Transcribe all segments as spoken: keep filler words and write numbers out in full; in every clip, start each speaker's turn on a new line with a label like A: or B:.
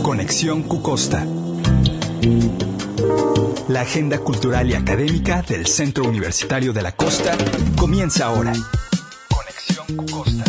A: Conexión Q-Costa. La agenda cultural y académica del Centro Universitario de la Costa comienza ahora. Conexión Q-Costa.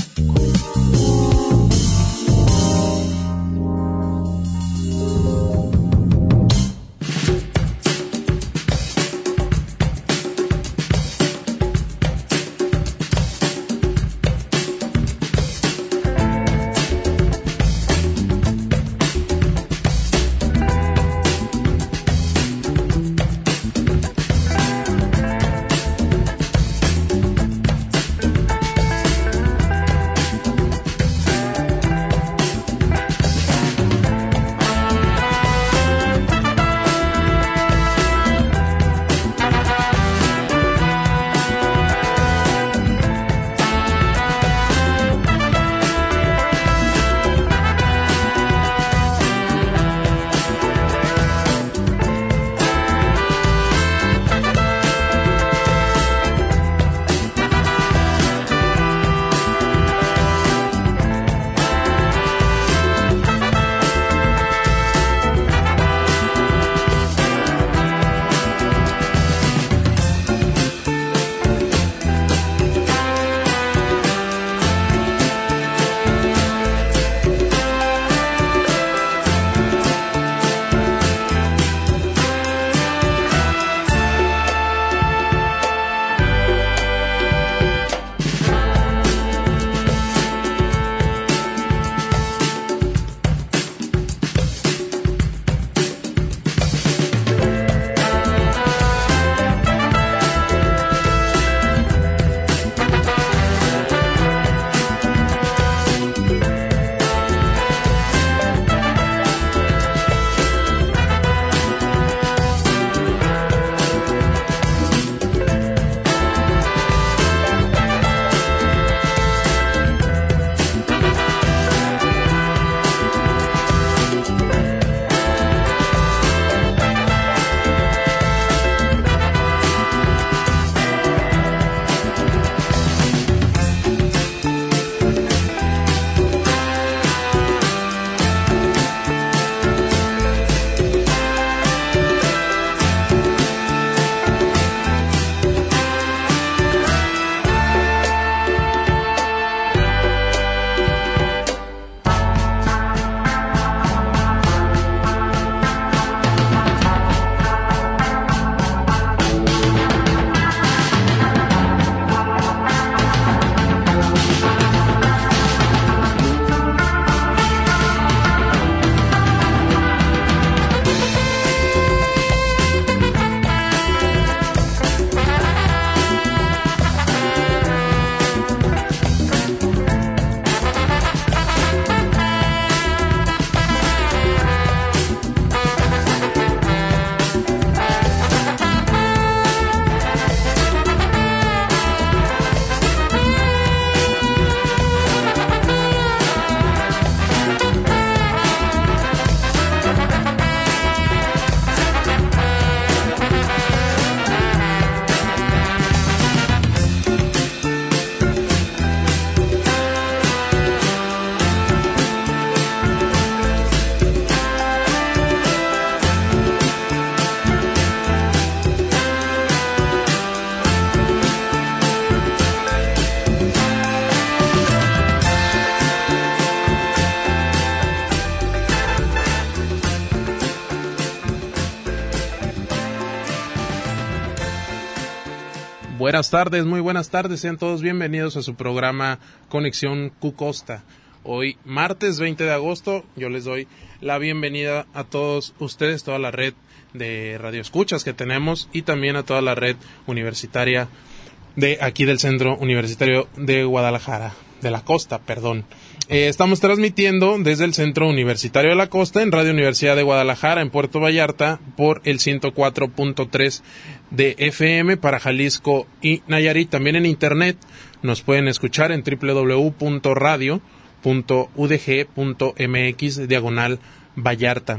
B: Buenas tardes, muy buenas tardes, sean todos bienvenidos a su programa Conexión Q-Costa. Hoy, martes veinte de agosto, yo les doy la bienvenida a todos ustedes, toda la red de radioescuchas que tenemos y también a toda la red universitaria de aquí del Centro Universitario de Guadalajara, de la Costa, perdón. Eh, estamos transmitiendo desde el Centro Universitario de la Costa en Radio Universidad de Guadalajara en Puerto Vallarta por el ciento cuatro punto tres de F M para Jalisco y Nayarit. También en internet nos pueden escuchar en doble u doble u doble u punto radio punto u d g punto m x diagonal Vallarta.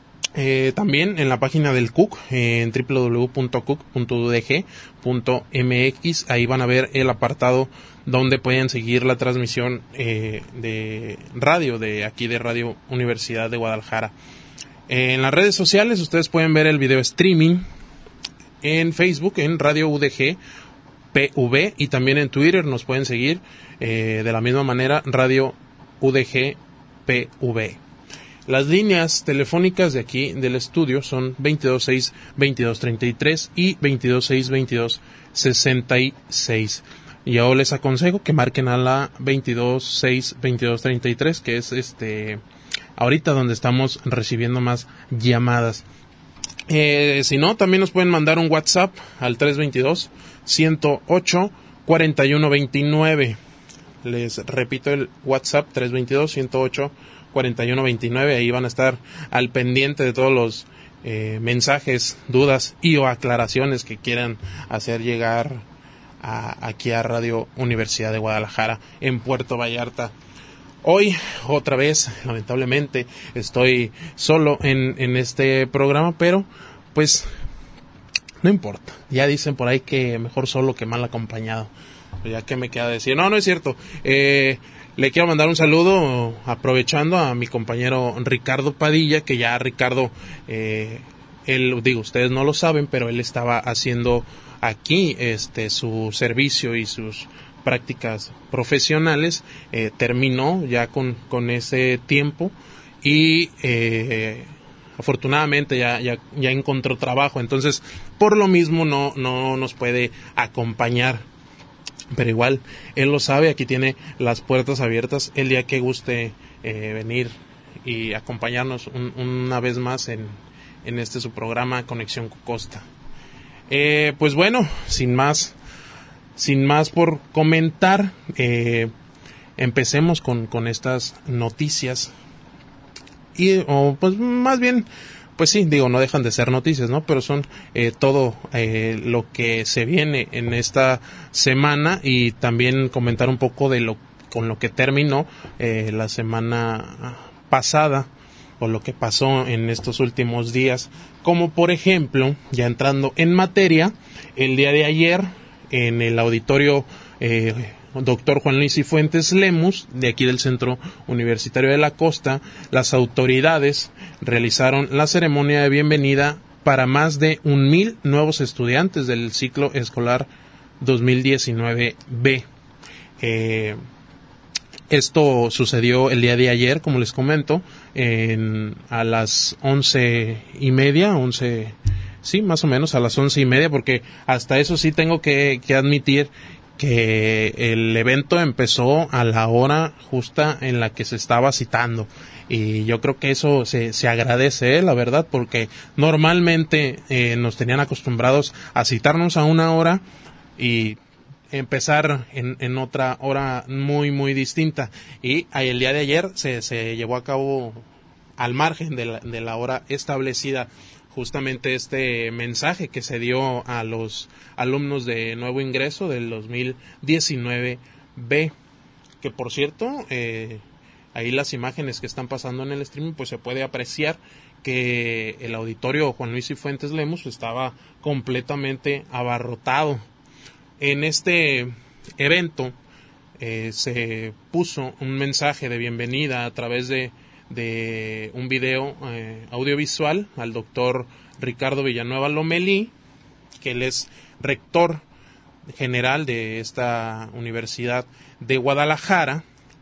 B: Eh, también en la página del C U C, eh, en doble u doble u doble u punto c u c punto u d g punto m x, ahí van a ver el apartado donde pueden seguir la transmisión eh, de radio, de aquí de Radio Universidad de Guadalajara. Eh, en las redes sociales ustedes pueden ver el video streaming en Facebook, en Radio U D G P V, y también en Twitter nos pueden seguir eh, de la misma manera, Radio U D G P V. Las líneas telefónicas de aquí del estudio son veintidós seis veintidós treinta y tres y veintidós seis veintidós sesenta y seis. Yo les aconsejo que marquen a la veintidós seis veintidós treinta y tres, que es este ahorita donde estamos recibiendo más llamadas. Eh, si no, también nos pueden mandar un WhatsApp al tres veintidós ciento ocho cuarenta y uno veintinueve. Les repito el WhatsApp, tres veintidós ciento ocho cuarenta y uno veintinueve. Ahí van a estar al pendiente de todos los eh, mensajes, dudas y o aclaraciones que quieran hacer llegar a, aquí a Radio Universidad de Guadalajara en Puerto Vallarta. Hoy, otra vez, lamentablemente, estoy solo en, en este programa, pero pues no importa. Ya dicen por ahí que mejor solo que mal acompañado. Ya que me queda decir, no, no es cierto. Eh, le quiero mandar un saludo, aprovechando a mi compañero Ricardo Padilla, que ya Ricardo, eh, él, digo, ustedes no lo saben, pero él estaba haciendo aquí este su servicio y sus prácticas profesionales, eh, terminó ya con, con ese tiempo y eh, afortunadamente ya, ya, ya encontró trabajo, entonces por lo mismo no, no nos puede acompañar, pero igual él lo sabe, aquí tiene las puertas abiertas el día que guste eh, venir y acompañarnos un, una vez más en, en este su programa Conexión Cucosta. Eh, pues bueno, sin más Sin más por comentar, eh, empecemos con, con estas noticias. Y, o pues más bien, pues sí, digo, no dejan de ser noticias, ¿no? Pero son eh, todo eh, lo que se viene en esta semana, y también comentar un poco de lo con lo que terminó eh, la semana pasada, o lo que pasó en estos últimos días. Como por ejemplo, ya entrando en materia, el día de ayer, en el auditorio eh, doctor Juan Luis Cifuentes Lemus, de aquí del Centro Universitario de la Costa, las autoridades realizaron la ceremonia de bienvenida para más de un mil nuevos estudiantes del ciclo escolar dos mil diecinueve B. Eh, esto sucedió el día de ayer, como les comento, en, a las once y media, once... Sí, más o menos a las once y media, porque hasta eso sí tengo que, que admitir que el evento empezó a la hora justa en la que se estaba citando. Y yo creo que eso se, se agradece, ¿eh? La verdad, porque normalmente eh, nos tenían acostumbrados a citarnos a una hora y empezar en, en otra hora muy, muy distinta. Y el día de ayer se, se llevó a cabo al margen de la, de la hora establecida, justamente este mensaje que se dio a los alumnos de nuevo ingreso del dos mil diecinueve B, que por cierto, eh, ahí las imágenes que están pasando en el streaming, pues se puede apreciar que el auditorio Juan Luis Cifuentes Lemus estaba completamente abarrotado. En este evento eh, se puso un mensaje de bienvenida a través de de un video eh, audiovisual al doctor Ricardo Villanueva Lomelí, que él es rector general de esta Universidad de Guadalajara,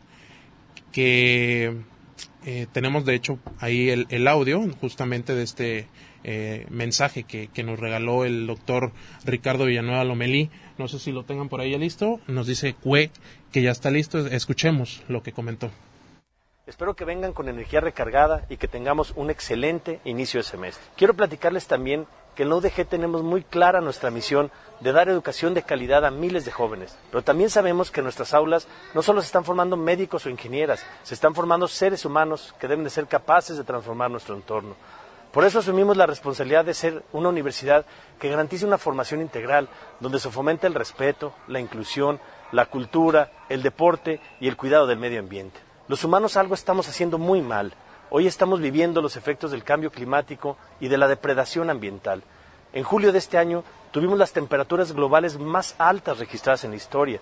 B: que eh, tenemos de hecho ahí el, el audio justamente de este eh, mensaje que, que nos regaló el doctor Ricardo Villanueva Lomelí. No sé si lo tengan por ahí ya listo. Nos dice Cue que ya está listo. Escuchemos lo que comentó.
C: Espero que vengan con energía recargada y que tengamos un excelente inicio de semestre. Quiero platicarles también que en la U D G tenemos muy clara nuestra misión de dar educación de calidad a miles de jóvenes, pero también sabemos que en nuestras aulas no solo se están formando médicos o ingenieras, se están formando seres humanos que deben de ser capaces de transformar nuestro entorno. Por eso asumimos la responsabilidad de ser una universidad que garantice una formación integral, donde se fomente el respeto, la inclusión, la cultura, el deporte y el cuidado del medio ambiente. Los humanos algo estamos haciendo muy mal. Hoy estamos viviendo los efectos del cambio climático y de la depredación ambiental. En julio de este año tuvimos las temperaturas globales más altas registradas en la historia.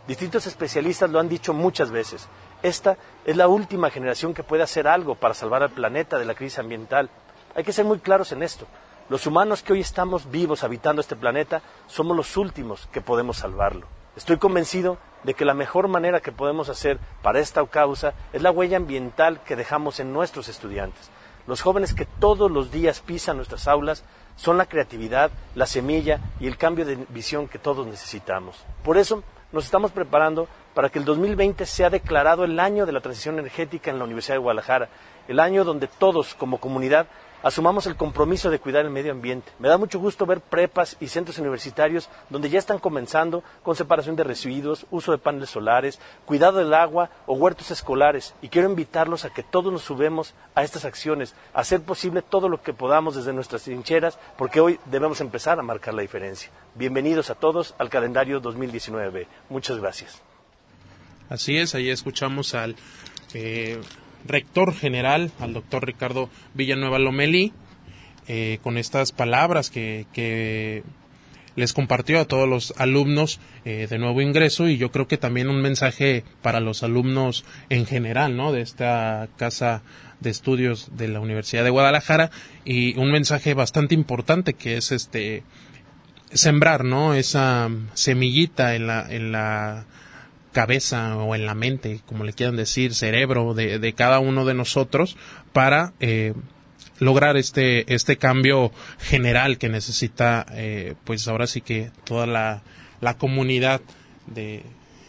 C: Distintos especialistas lo han dicho muchas veces. Esta es la última generación que puede hacer algo para salvar al planeta de la crisis ambiental. Hay que ser muy claros en esto. Los humanos que hoy estamos vivos habitando este planeta somos los últimos que podemos salvarlo. Estoy convencido de que la mejor manera que podemos hacer para esta causa es la huella ambiental que dejamos en nuestros estudiantes. Los jóvenes que todos los días pisan nuestras aulas son la creatividad, la semilla y el cambio de visión que todos necesitamos. Por eso, nos estamos preparando para que el dos mil veinte sea declarado el año de la transición energética en la Universidad de Guadalajara, el año donde todos, como comunidad, asumamos el compromiso de cuidar el medio ambiente. Me da mucho gusto ver prepas y centros universitarios donde ya están comenzando con separación de residuos, uso de paneles solares, cuidado del agua o huertos escolares. Y quiero invitarlos a que todos nos subamos a estas acciones, a hacer posible todo lo que podamos desde nuestras trincheras, porque hoy debemos empezar a marcar la diferencia. Bienvenidos a todos al calendario dos mil diecinueve. Muchas gracias.
B: Así es, ahí escuchamos al Eh... rector general, al doctor Ricardo Villanueva Lomelí, eh, con estas palabras que, que les compartió a todos los alumnos eh, de nuevo ingreso, y yo creo que también un mensaje para los alumnos en general, ¿no?, de esta casa de estudios de la Universidad de Guadalajara, y un mensaje bastante importante que es este sembrar, ¿no?, esa semillita en la en la cabeza o en la mente, como le quieran decir, cerebro de, de cada uno de nosotros para eh, lograr este este cambio general que necesita, eh, pues ahora sí que toda la, la comunidad de,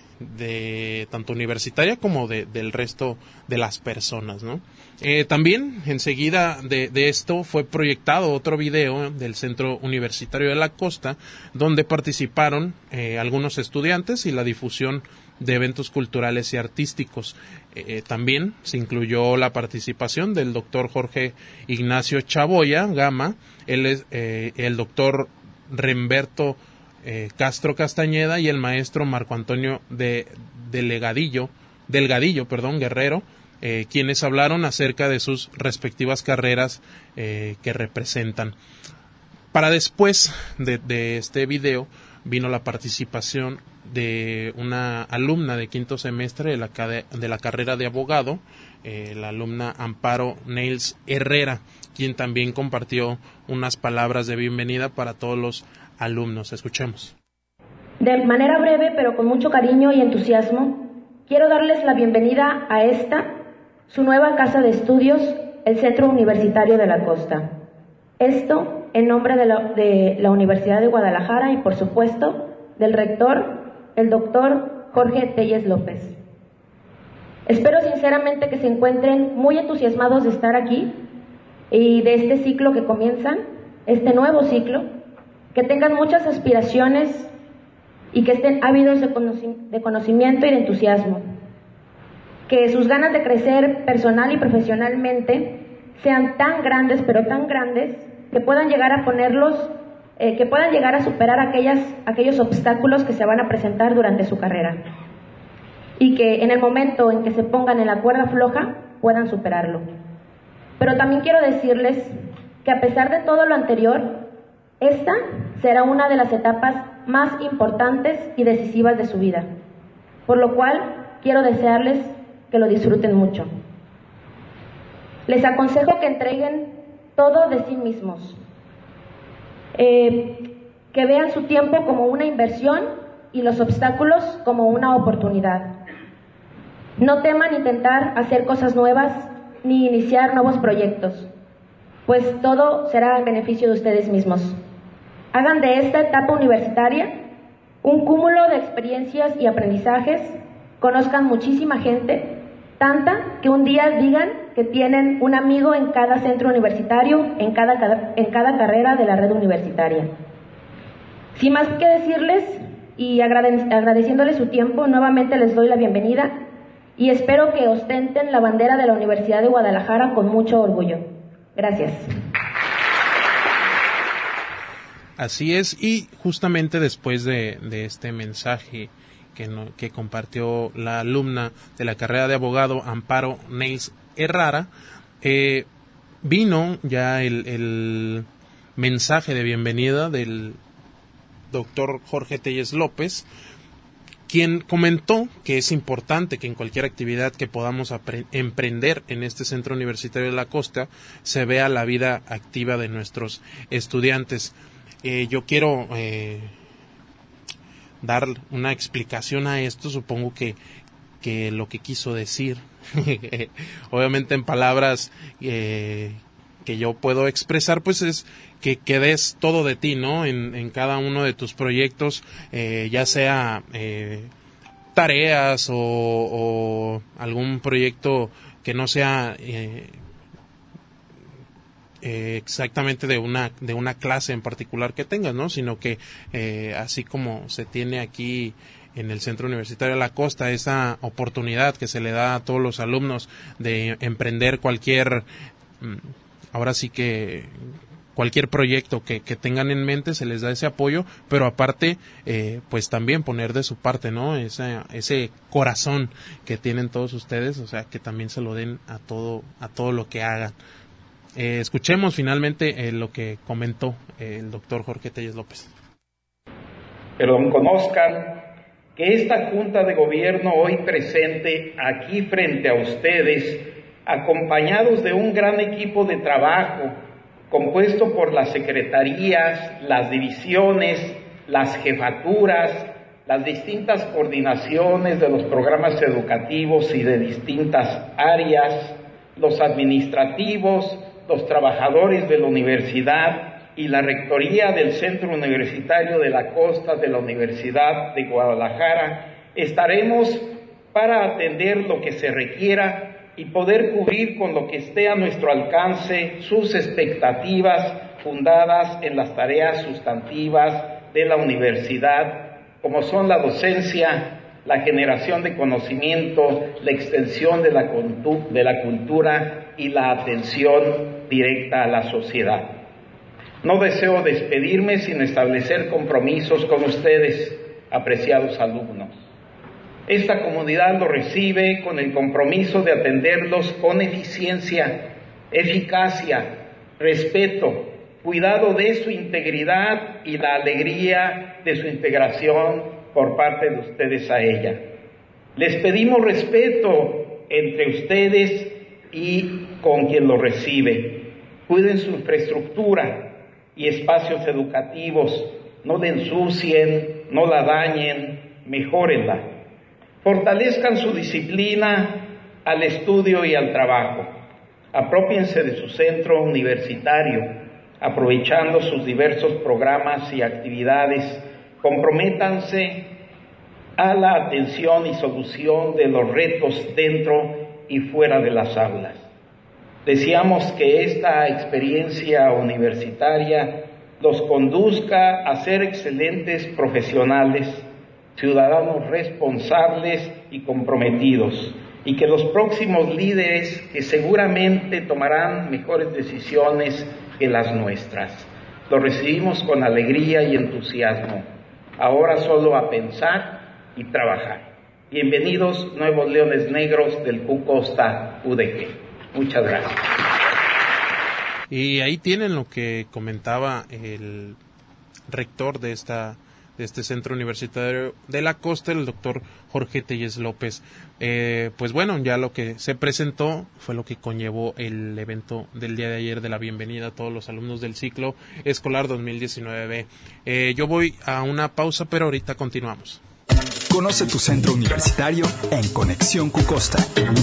B: de tanto universitaria como de, del resto de las personas, ¿no? Eh, también enseguida de, de esto fue proyectado otro video del Centro Universitario de la Costa, donde participaron eh, algunos estudiantes y la difusión de eventos culturales y artísticos. Eh, también se incluyó la participación del doctor Jorge Ignacio Chaboya Gama, él es eh, el doctor Remberto eh, Castro Castañeda y el maestro Marco Antonio de Delgadillo, Delgadillo, perdón, Guerrero, eh, quienes hablaron acerca de sus respectivas carreras eh, que representan. Para después de, de este video vino la participación de una alumna de quinto semestre de la, de la carrera de abogado, eh, la alumna Amparo Neils Herrera, quien también compartió unas palabras de bienvenida para todos los alumnos. Escuchemos.
D: De manera breve, pero con mucho cariño y entusiasmo, quiero darles la bienvenida a esta, su nueva casa de estudios, el Centro Universitario de la Costa. Esto en nombre de la, de la Universidad de Guadalajara y, por supuesto, del rector, el doctor Jorge Tellez López. Espero sinceramente que se encuentren muy entusiasmados de estar aquí y de este ciclo que comienzan, este nuevo ciclo, que tengan muchas aspiraciones y que estén ávidos de, conoci- de conocimiento y de entusiasmo, que sus ganas de crecer personal y profesionalmente sean tan grandes, pero tan grandes, que puedan llegar a ponerlos Eh, que puedan llegar a superar aquellas, aquellos obstáculos que se van a presentar durante su carrera y que en el momento en que se pongan en la cuerda floja puedan superarlo. Pero también quiero decirles que a pesar de todo lo anterior, esta será una de las etapas más importantes y decisivas de su vida, por lo cual quiero desearles que lo disfruten mucho. Les aconsejo que entreguen todo de sí mismos, Eh, que vean su tiempo como una inversión y los obstáculos como una oportunidad. No teman intentar hacer cosas nuevas ni iniciar nuevos proyectos, pues todo será en beneficio de ustedes mismos. Hagan de esta etapa universitaria un cúmulo de experiencias y aprendizajes, conozcan muchísima gente, tanta que un día digan que tienen un amigo en cada centro universitario, en cada, en cada carrera de la red universitaria. Sin más que decirles y agrade- agradeciéndoles su tiempo, nuevamente les doy la bienvenida y espero que ostenten la bandera de la Universidad de Guadalajara con mucho orgullo. Gracias.
B: Así es, y justamente después de, de este mensaje que, no, que compartió la alumna de la carrera de abogado Amparo Neils Herrera, eh, vino ya el, el mensaje de bienvenida del doctor Jorge Tellez López, quien comentó que es importante que en cualquier actividad que podamos apre- emprender en este Centro Universitario de la Costa se vea la vida activa de nuestros estudiantes. Eh, yo quiero eh, dar una explicación a esto, supongo que, que lo que quiso decir, obviamente en palabras eh, que yo puedo expresar, pues es que, que des todo de ti, ¿no? En, en cada uno de tus proyectos, eh, ya sea eh, tareas o, o algún proyecto que no sea eh, eh, exactamente de una de una clase en particular que tengas, ¿no? Sino que eh, así como se tiene aquí en el Centro Universitario de la Costa esa oportunidad que se le da a todos los alumnos de emprender cualquier, ahora sí que cualquier proyecto que, que tengan en mente, se les da ese apoyo, pero aparte, eh, pues también poner de su parte, ¿no? Ese, ese corazón que tienen todos ustedes, o sea, que también se lo den a todo, a todo lo que hagan. Eh, escuchemos finalmente eh, lo que comentó eh, el doctor Jorge Telles López.
E: Pero conozcan que esta Junta de Gobierno hoy presente aquí frente a ustedes, acompañados de un gran equipo de trabajo, compuesto por las secretarías, las divisiones, las jefaturas, las distintas coordinaciones de los programas educativos y de distintas áreas, los administrativos, los trabajadores de la universidad y la rectoría del Centro Universitario de la Costa de la Universidad de Guadalajara, estaremos para atender lo que se requiera y poder cubrir con lo que esté a nuestro alcance sus expectativas fundadas en las tareas sustantivas de la universidad, como son la docencia, la generación de conocimiento, la extensión de la, de la cultura y la atención directa a la sociedad. No deseo despedirme sin establecer compromisos con ustedes, apreciados alumnos. Esta comunidad lo recibe con el compromiso de atenderlos con eficiencia, eficacia, respeto, cuidado de su integridad y la alegría de su integración por parte de ustedes a ella. Les pedimos respeto entre ustedes y con quien lo recibe. Cuiden su infraestructura y espacios educativos, no la ensucien, no la dañen, mejórenla. Fortalezcan su disciplina al estudio y al trabajo. Aprópiense de su centro universitario, aprovechando sus diversos programas y actividades. Comprométanse a la atención y solución de los retos dentro y fuera de las aulas. Deseamos que esta experiencia universitaria los conduzca a ser excelentes profesionales, ciudadanos responsables y comprometidos, y que los próximos líderes que seguramente tomarán mejores decisiones que las nuestras. Lo recibimos con alegría y entusiasmo. Ahora solo a pensar y trabajar. Bienvenidos, nuevos leones negros del Q Costa U D G. Muchas gracias.
B: Y ahí tienen lo que comentaba el rector de esta de este Centro Universitario de la Costa, el doctor Jorge Telles López. Eh, pues bueno, ya lo que se presentó fue lo que conllevó el evento del día de ayer de la bienvenida a todos los alumnos del ciclo escolar dos mil diecinueve. Eh, yo voy a una pausa, pero ahorita continuamos.
A: Conoce tu centro universitario en Conexión Q Costa.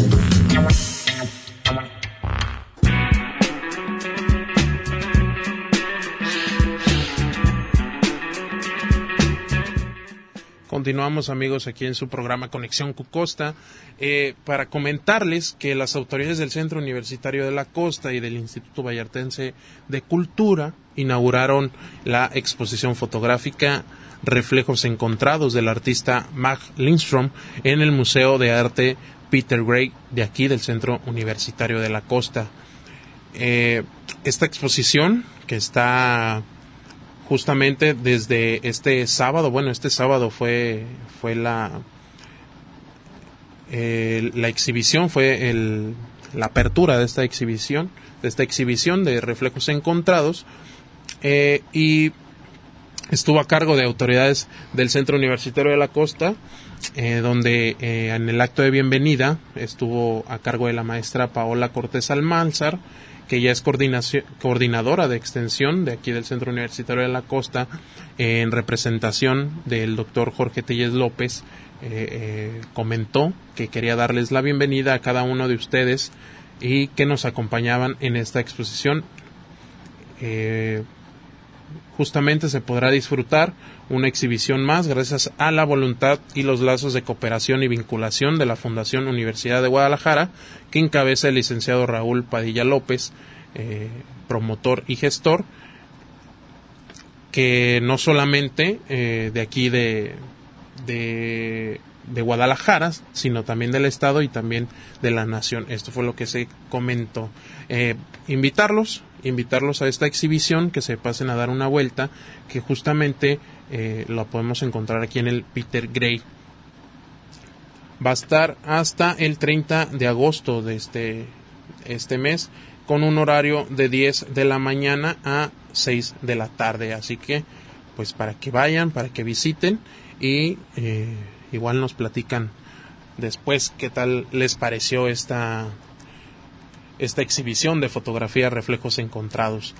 B: Continuamos, amigos, aquí en su programa Conexión Q Costa, eh, para comentarles que las autoridades del Centro Universitario de la Costa y del Instituto Vallartense de Cultura inauguraron la exposición fotográfica Reflejos Encontrados del artista Mag Lindstrom en el Museo de Arte Peter Gray de aquí del Centro Universitario de la Costa. Eh, esta exposición, que está justamente desde este sábado, bueno, este sábado fue fue la eh, la exhibición, fue el, la apertura de esta exhibición, de esta exhibición de Reflejos Encontrados, eh, y estuvo a cargo de autoridades del Centro Universitario de la Costa, eh, donde eh, en el acto de bienvenida estuvo a cargo de la maestra Paola Cortés Almanzar, que ya es coordinadora de extensión de aquí del Centro Universitario de la Costa, eh, en representación del doctor Jorge Tellez López. Eh, eh, comentó que quería darles la bienvenida a cada uno de ustedes y que nos acompañaban en esta exposición. Eh, justamente se podrá disfrutar una exhibición más gracias a la voluntad y los lazos de cooperación y vinculación de la Fundación Universidad de Guadalajara, que encabeza el licenciado Raúl Padilla López, eh, promotor y gestor, que no solamente eh, de aquí de, de, de Guadalajara, sino también del estado y también de la nación. Esto fue lo que se comentó. Eh, invitarlos invitarlos a esta exhibición, que se pasen a dar una vuelta, que justamente eh, la podemos encontrar aquí en el Peter Gray. Va a estar hasta el treinta de agosto de este, este mes, con un horario de diez de la mañana a seis de la tarde, así que pues para que vayan, para que visiten y eh, igual nos platican después qué tal les pareció esta esta exhibición de fotografía Reflejos Encontrados.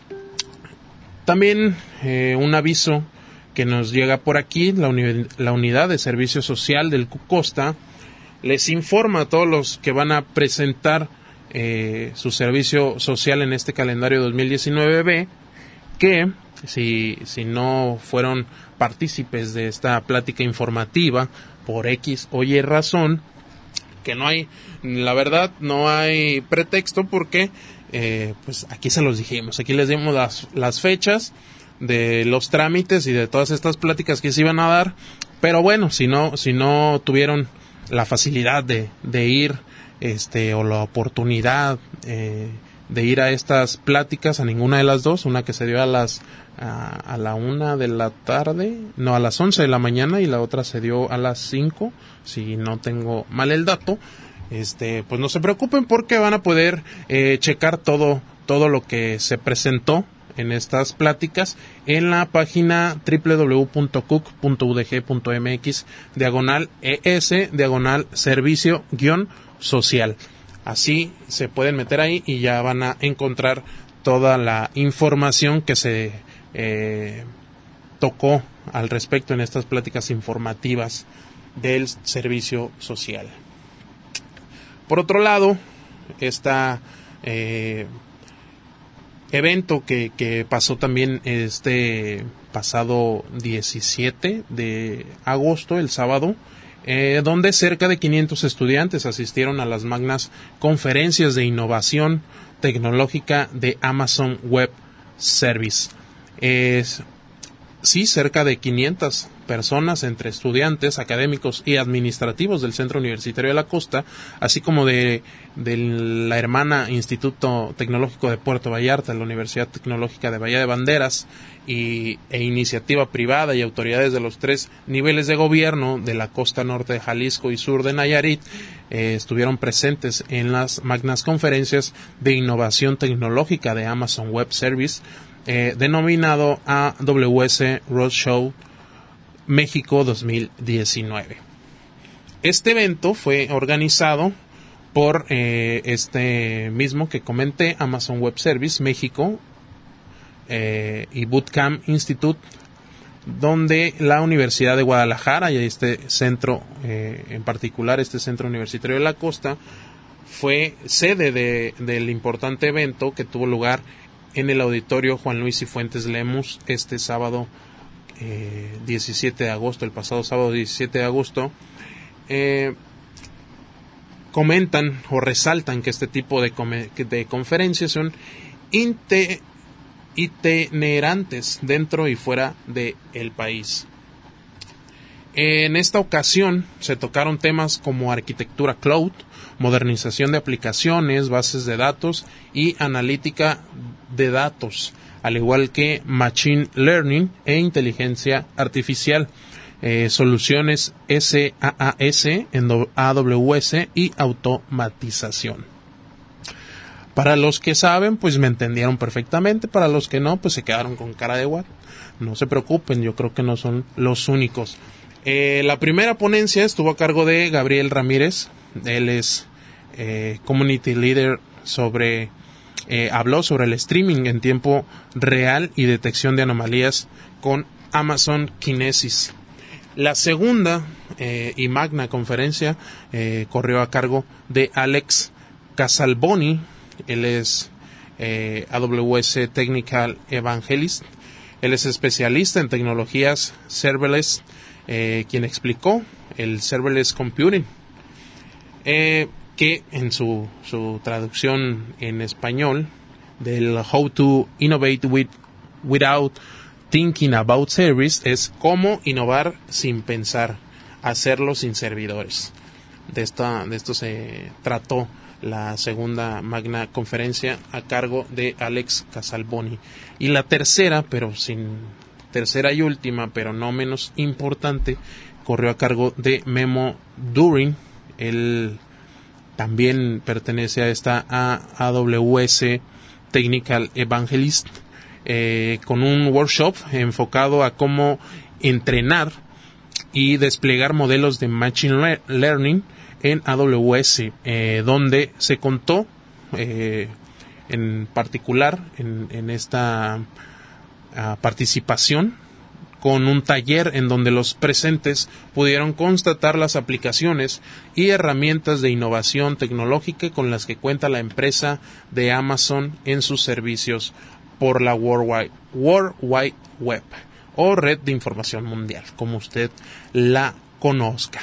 B: También eh, un aviso que nos llega por aquí. La, uni- la unidad de servicio social del Cucosta les informa a todos los que van a presentar eh, su servicio social en este calendario dos mil diecinueve B, que si, si no fueron partícipes de esta plática informativa por X o Y razón, que no hay, la verdad, no hay pretexto, porque eh, pues aquí se los dijimos, aquí les dimos las, las fechas de los trámites y de todas estas pláticas que se iban a dar, pero bueno, si no, si no tuvieron la facilidad de, de ir, este, o la oportunidad eh, de ir a estas pláticas, a ninguna de las dos, una que se dio a las a, a la una de la tarde, no, a las once de la mañana, y la otra se dio a las cinco, si no tengo mal el dato, este, pues no se preocupen, porque van a poder eh, checar todo, todo lo que se presentó en estas pláticas en la página doble u doble u doble u punto cuc punto u d g punto m x diagonal es diagonal servicio guión social. Así se pueden meter ahí y ya van a encontrar toda la información que se eh, tocó al respecto en estas pláticas informativas del servicio social. Por otro lado, esta eh, evento que, que pasó también este pasado diecisiete de agosto, el sábado, eh, donde cerca de quinientos estudiantes asistieron a las magnas conferencias de innovación tecnológica de Amazon Web Service. Es, sí, cerca de quinientas personas, entre estudiantes, académicos y administrativos del Centro Universitario de la Costa, así como de, de la hermana Instituto Tecnológico de Puerto Vallarta, la Universidad Tecnológica de Bahía de Banderas, y, e iniciativa privada y autoridades de los tres niveles de gobierno de la costa norte de Jalisco y sur de Nayarit, eh, estuvieron presentes en las magnas conferencias de innovación tecnológica de Amazon Web Service, eh, denominado A W S Roadshow México dos mil diecinueve. Este evento fue organizado por eh, este mismo que comenté, Amazon Web Service México eh, y Bootcamp Institute, donde la Universidad de Guadalajara y este centro eh, en particular, este Centro Universitario de la Costa, fue sede de, del importante evento que tuvo lugar en el auditorio Juan Luis y Fuentes Lemus este sábado eh, diecisiete de agosto, el pasado sábado diecisiete de agosto. Eh, comentan o resaltan que este tipo de, come, de conferencias son inte, itinerantes dentro y fuera del país. En esta ocasión se tocaron temas como arquitectura cloud, modernización de aplicaciones, bases de datos y analítica de datos, al igual que Machine Learning e inteligencia artificial, eh, soluciones SaaS en A W S y automatización. Para los que saben, pues me entendieron perfectamente. Para los que no, pues se quedaron con cara de what. No se preocupen, yo creo que no son los únicos. Eh, la primera ponencia estuvo a cargo de Gabriel Ramírez. Él es eh, Community Leader sobre... Eh, habló sobre el streaming en tiempo real y detección de anomalías con Amazon Kinesis. La segunda eh, y magna conferencia eh, corrió a cargo de Alex Casalboni. Él es eh, A W S Technical Evangelist. Él es especialista en tecnologías serverless, eh, quien explicó el serverless computing, eh, que en su, su traducción en español del How to Innovate with, Without Thinking About Service es cómo innovar sin pensar, hacerlo sin servidores. De, esta, de esto se trató la segunda magna conferencia a cargo de Alex Casalboni. Y la tercera, pero sin tercera y última, pero no menos importante, corrió a cargo de Memo Durin. Él también pertenece a esta A W S Technical Evangelist, eh, con un workshop enfocado a cómo entrenar y desplegar modelos de Machine Learning en A W S, eh, donde se contó eh, en particular en, en esta uh, participación con un taller en donde los presentes pudieron constatar las aplicaciones y herramientas de innovación tecnológica con las que cuenta la empresa de Amazon en sus servicios por la World Wide, World Wide Web o Red de Información Mundial, como usted la conozca.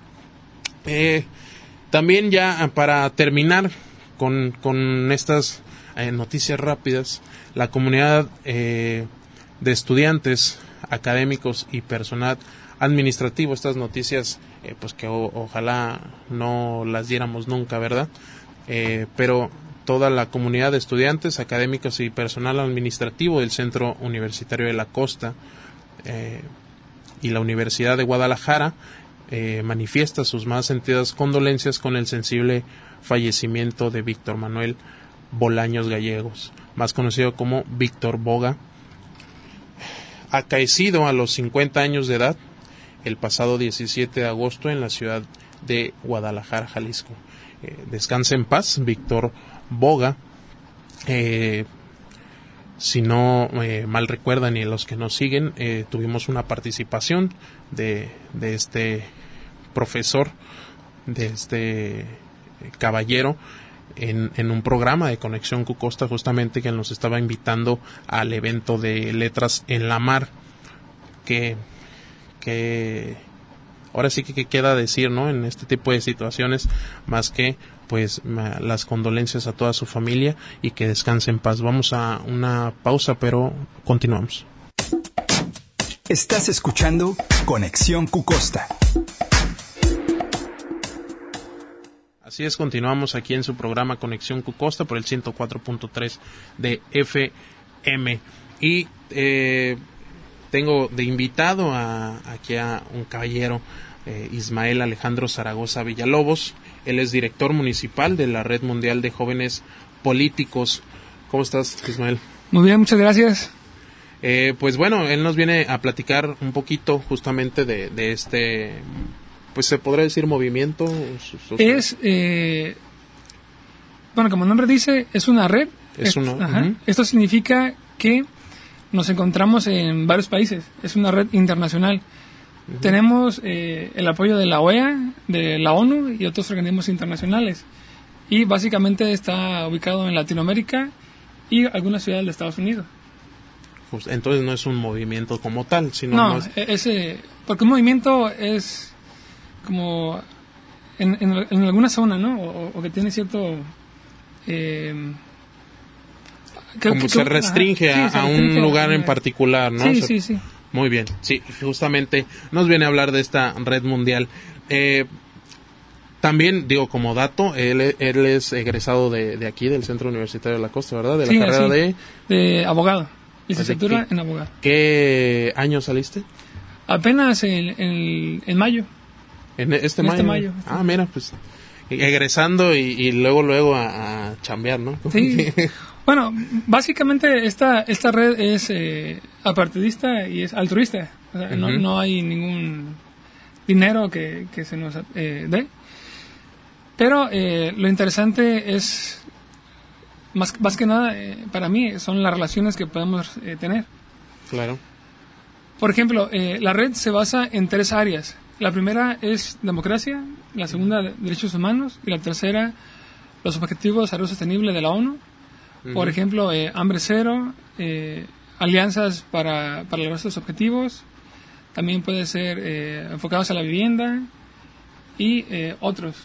B: Eh, también ya para terminar con, con estas eh, noticias rápidas, la comunidad eh, de estudiantes, académicos y personal administrativo, estas noticias eh, pues que o, ojalá no las diéramos nunca, ¿verdad? Eh, pero toda la comunidad de estudiantes, académicos y personal administrativo del Centro Universitario de la Costa eh, y la Universidad de Guadalajara eh, manifiesta sus más sentidas condolencias con el sensible fallecimiento de Víctor Manuel Bolaños Gallegos, más conocido como Víctor Boga, acaecido a los cincuenta años de edad el pasado diecisiete de agosto en la ciudad de Guadalajara, Jalisco. Eh, descanse en paz, Víctor Boga. Eh, si no eh, mal recuerdan y los que nos siguen, eh, tuvimos una participación de, de este profesor, de este caballero, en, en un programa de Conexión Cucosta, justamente, que nos estaba invitando al evento de Letras en la Mar, que, que ahora sí que, que queda decir, ¿no?, en este tipo de situaciones, más que pues las condolencias a toda su familia y que descanse en paz. Vamos a una pausa, pero continuamos.
A: Estás escuchando Conexión Cucosta.
B: Así es, continuamos aquí en su programa Conexión Cucosta por el ciento cuatro punto tres de F M. Y eh, tengo de invitado a, aquí a un caballero, eh, Ismael Alejandro Zaragoza Villalobos. Él es director municipal de la Red Mundial de Jóvenes Políticos. ¿Cómo estás, Ismael?
F: Muy bien, muchas gracias.
B: Eh, pues bueno, él nos viene a platicar un poquito justamente de, de este, pues se podría decir movimiento.
F: Es, eh, bueno, como el nombre dice, es una red.
B: Es una,
F: ajá.
B: Uh-huh.
F: Esto significa que nos encontramos en varios países. Es una red internacional. Uh-huh. Tenemos eh, el apoyo de la O E A, de la ONU y otros organismos internacionales. Y básicamente está ubicado en Latinoamérica y algunas ciudades de Estados Unidos.
B: Entonces no es un movimiento como tal, sino
F: no,
B: más...
F: es, eh, porque un movimiento es como en, en, en alguna zona, ¿no? O, o que tiene cierto... Eh, que,
B: como
F: que,
B: se restringe
F: ajá,
B: a,
F: sí, se
B: a
F: restringe
B: un lugar
F: a,
B: en particular, ¿no?
F: Sí,
B: o sea,
F: sí, sí.
B: Muy bien, sí, justamente nos viene a hablar de esta red mundial. Eh, también, digo, como dato, él, él es egresado de, de aquí, del Centro Universitario de la Costa, ¿verdad? De la
F: sí,
B: carrera
F: sí,
B: de...
F: de abogado, licenciatura
B: ¿qué,
F: en abogado.
B: ¿Qué año saliste?
F: Apenas en, en, en mayo.
B: ¿En este
F: en
B: mayo?
F: Este mayo.
B: Ah, mira, pues egresando y, y luego luego a, a chambear, ¿no?
F: Sí. Bueno, básicamente esta esta red es eh, apartidista y es altruista. O sea, uh-huh. no, no hay ningún dinero que, que se nos eh, dé. Pero eh, lo interesante es, más, más que nada, eh, para mí, son las relaciones que podemos eh, tener.
B: Claro.
F: Por ejemplo, eh, la red se basa en tres áreas. La primera es democracia, la segunda, derechos humanos, y la tercera, los objetivos de desarrollo sostenible de la ONU. Uh-huh. Por ejemplo, eh, hambre cero, eh, alianzas para, para lograr estos objetivos. También puede ser eh, enfocados a la vivienda y eh, otros.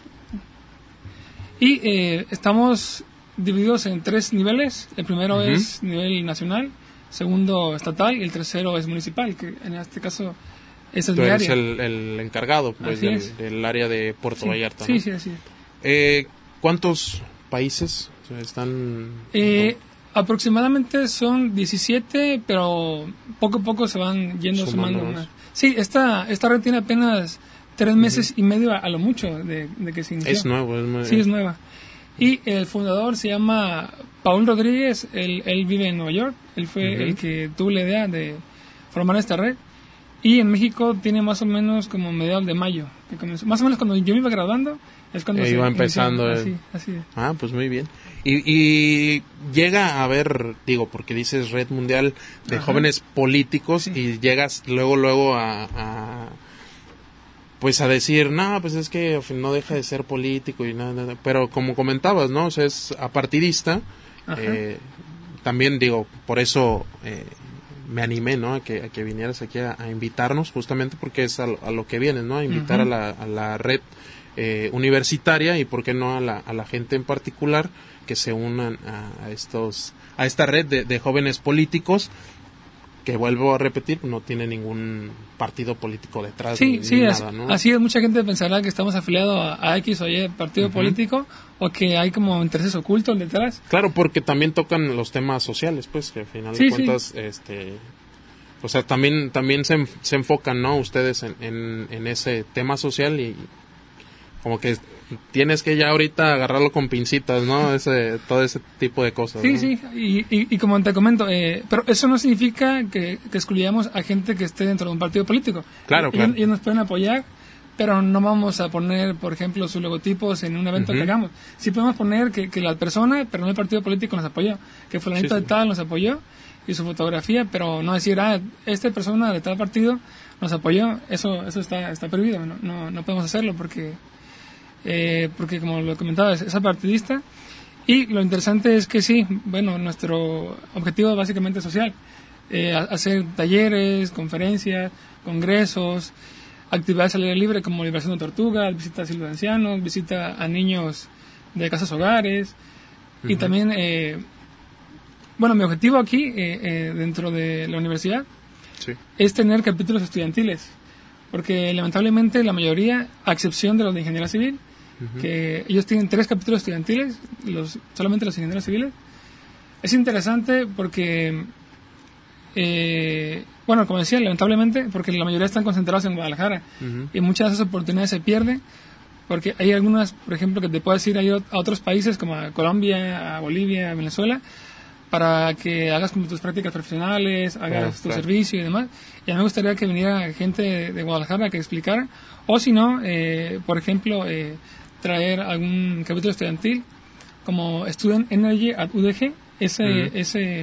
F: Y eh, estamos divididos en tres niveles. El primero uh-huh. es nivel nacional, segundo estatal y el tercero es municipal, que en este caso es el
B: Tú eres
F: área.
B: el, el encargado pues, del, del área de Puerto
F: sí,
B: Vallarta,
F: sí,
B: ¿no?
F: sí, así es.
B: Eh, ¿Cuántos países están...?
F: Eh, aproximadamente son diecisiete, pero poco a poco se van yendo sumando más. Sí, esta, esta red tiene apenas tres meses uh-huh. y medio a, a lo mucho de, de que se inició.
B: Es nuevo. Es muy...
F: Sí, es nueva. Y el fundador se llama Paul Rodríguez, él, él vive en Nueva York, él fue uh-huh. el que tuvo la idea de formar esta red. Y en México tiene más o menos como mediados de mayo, que comenzó, más o menos cuando yo me iba graduando, es cuando
B: e
F: se
B: iba empezando. El...
F: Así, así es.
B: Ah, pues muy bien. Y, y llega a haber, digo, porque dices Red Mundial de Ajá. Jóvenes Políticos sí. y llegas luego, luego a, a, pues a decir, no, pues es que no deja de ser político y nada, nada. Pero como comentabas, ¿no? O sea, es apartidista. Eh, también digo, por eso eh, me animé, ¿no? A que, a que vinieras aquí a, a invitarnos, justamente porque es a, a lo que vienes, ¿no? A invitar uh-huh. a, la, a la red eh, universitaria y, ¿por qué no, a la, a la gente en particular que se unan a, a estos a esta red de, de jóvenes políticos, que vuelvo a repetir, no tiene ningún partido político detrás
F: sí,
B: ni,
F: sí,
B: ni
F: es,
B: nada, ¿no?
F: Así es, mucha gente pensará que estamos afiliados a, a X o Y partido uh-huh. político, o que hay como intereses ocultos detrás.
B: Claro, porque también tocan los temas sociales, pues, que al final
F: sí,
B: de cuentas,
F: sí.
B: este, o sea, también también se, se enfocan, ¿no? Ustedes en, en, en ese tema social y como que tienes que ya ahorita agarrarlo con pincitas, ¿no? Ese, todo ese tipo de cosas.
F: Sí,
B: ¿no?
F: sí, y, y, y como te comento, eh, pero eso no significa que, que excluyamos a gente que esté dentro de un partido político.
B: Claro,
F: ellos,
B: claro.
F: Ellos nos pueden apoyar, pero no vamos a poner, por ejemplo, sus logotipos en un evento uh-huh. que hagamos. Sí podemos poner que, que la persona, pero no el partido político, nos apoyó, que fulanito sí, sí. de tal nos apoyó, y su fotografía, pero no decir, ah, esta persona de tal partido nos apoyó, eso eso está está prohibido, no no, no podemos hacerlo porque... Eh, porque como lo comentaba es, es apartidista. Y lo interesante es que sí, bueno, nuestro objetivo es básicamente social, eh, hacer talleres, conferencias, congresos, actividades al aire libre como liberación de tortugas, visita a asilos de ancianos, visita a niños de casas hogares. Uh-huh. Y también eh, bueno, mi objetivo aquí eh, eh, dentro de la universidad sí. es tener capítulos estudiantiles, porque lamentablemente la mayoría, a excepción de los de ingeniería civil, uh-huh. que ellos tienen tres capítulos estudiantiles, los solamente los ingenieros civiles. Es interesante porque, eh, bueno, como decía, lamentablemente, porque la mayoría están concentrados en Guadalajara uh-huh. y muchas de esas oportunidades se pierden, porque hay algunas, por ejemplo, que te puedes ir a otros países como a Colombia, a Bolivia, a Venezuela, para que hagas como tus prácticas profesionales, hagas claro, tu claro. servicio y demás. Y a mí me gustaría que viniera gente de Guadalajara que explicara, o si no, eh, por ejemplo, eh, traer algún capítulo estudiantil como Student Energy at U D G. Ese, uh-huh. ese,